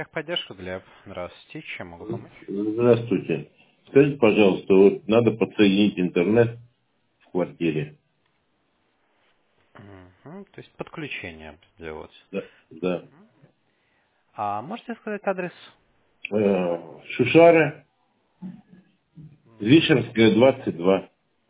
Техподдержка, Глеб. Здравствуйте. Чем могу помочь? Здравствуйте. Скажите, пожалуйста, вот надо подсоединить интернет в квартире. Мгм. То есть подключение сделать. Да. Да. А можете сказать адрес? Шушара, Мгм. Вишерская, 22,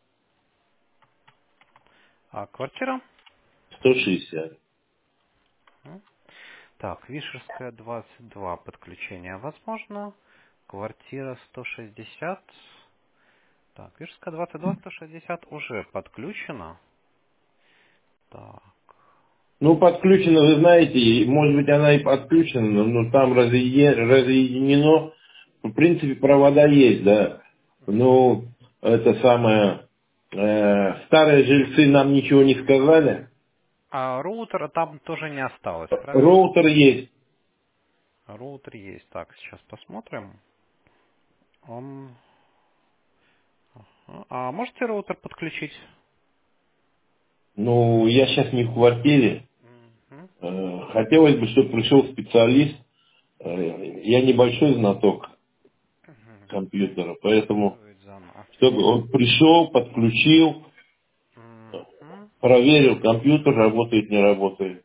А квартира? 160. Мгм. Так, Вишерская, 22. Подключение возможно. Квартира 160. Так, Вишерская, 22, 160 уже подключена. Так. Ну, подключено, вы знаете, может быть, она и подключена, но там разъединено. В принципе, провода есть, да. Ну, это самое... старые жильцы нам ничего не сказали. А роутера там тоже не осталось, правильно? Роутер есть. Роутер есть. Так, сейчас посмотрим. Он... А можете роутер подключить? Ну, я сейчас не в квартире. Мгм. Хотелось бы, чтобы пришел специалист. Я небольшой знаток Мгм. компьютера, поэтому Проектирует заново. чтобы он пришел, подключил, Мгм. проверил, компьютер работает, не работает.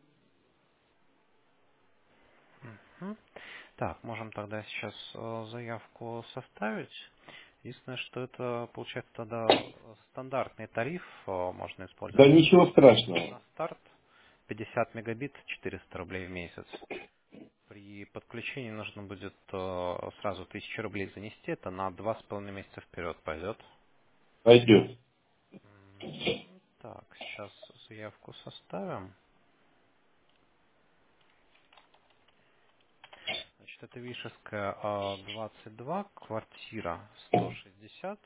Мгм. Так, можем тогда сейчас заявку составить. Единственное, что это получается тогда стандартный тариф можно Да использовать ничего страшного. на старт. 50 мегабит, 400 рублей в месяц. При подключении нужно будет сразу 1000 рублей занести. Это на 2,5 месяца вперед пойдет. Пойдет. Мгм. Так, сейчас заявку составим. Значит, это Вишевская, 22, квартира 160.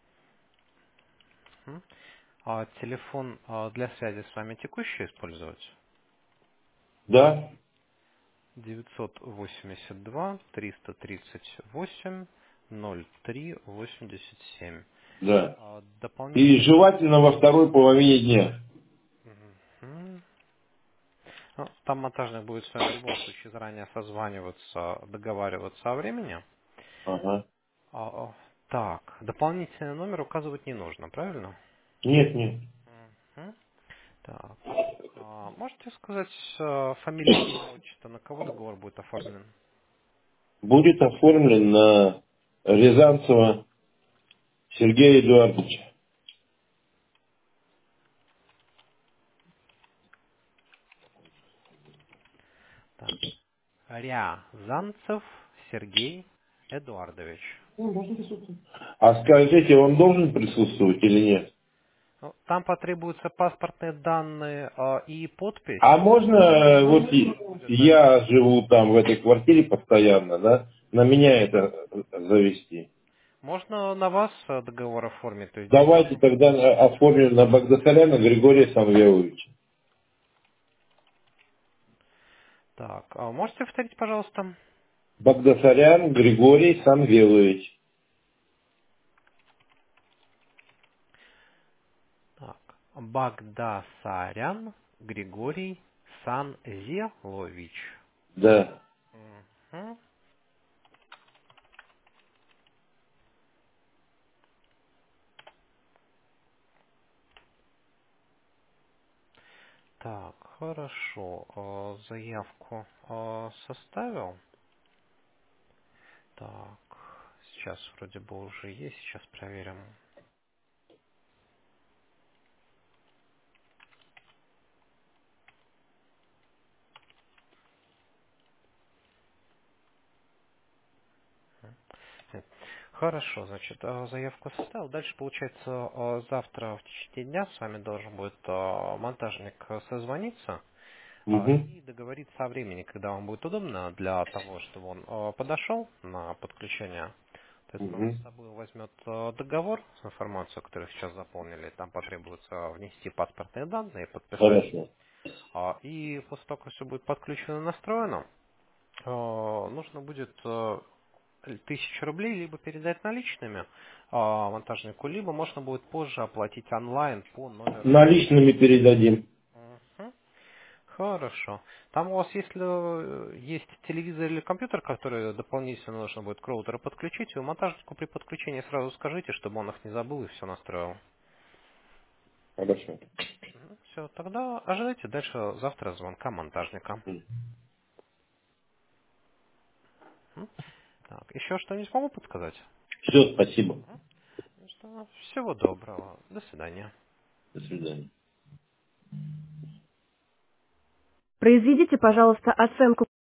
Мгм. А телефон для связи с вами текущий использовать? Да, 982 338 0387. да. И Дополнительный... желательно во второй половине дня. Мгм. Ну, там монтажник будет с вами в любом случае заранее созваниваться, договариваться о времени. Ага. А, так, дополнительный номер указывать не нужно, правильно? Нет, нет. Мгм. Так. Можете сказать фамилию, имя, отчество, на кого договор будет оформлен? Будет оформлен на Рязанцева Сергея Эдуардовича. Так. Рязанцев Сергей Эдуардович. А скажите, он должен присутствовать или нет? Ну, там потребуются паспортные данные и подпись. А можно, вот Будет я живу там в этой квартире постоянно, да, на меня это завести. Можно на вас договор оформить, то есть здесь... Давайте тогда оформим на Багдасаряна Григория Самвеловича. Так, можете повторить, пожалуйста? Багдасарян Григорий Самвелович. Так, Багдасарян Григорий Санзелович. Да. Мгм. Так, хорошо. Заявку составил. Так, сейчас вроде бы уже есть, сейчас проверим. Нет. Хорошо, значит, заявку составил. Дальше, получается, завтра в течение дня с вами должен будет монтажник созвониться Угу. и договориться о времени, когда вам будет удобно для того, чтобы он подошел на подключение. Соответственно, он Угу. с собой возьмет договор с информацией, которую сейчас заполнили. Там потребуется внести паспортные данные, подписать. Хорошо. И после того, как все будет подключено и настроено, нужно будет 1000 рублей либо передать наличными монтажнику, либо можно будет позже оплатить онлайн по номеру. Наличными передадим. Мгм. Хорошо. Там у вас, если есть телевизор или компьютер, который дополнительно нужно будет к роутеру подключить, вы монтажнику при подключении сразу скажите, чтобы он их не забыл и все настроил. Хорошо. Все, тогда ожидайте дальше завтра звонка монтажника. Так, еще что-нибудь могу подсказать? Все, спасибо. Ну что, всего доброго. До свидания. До свидания. Произведите, пожалуйста, оценку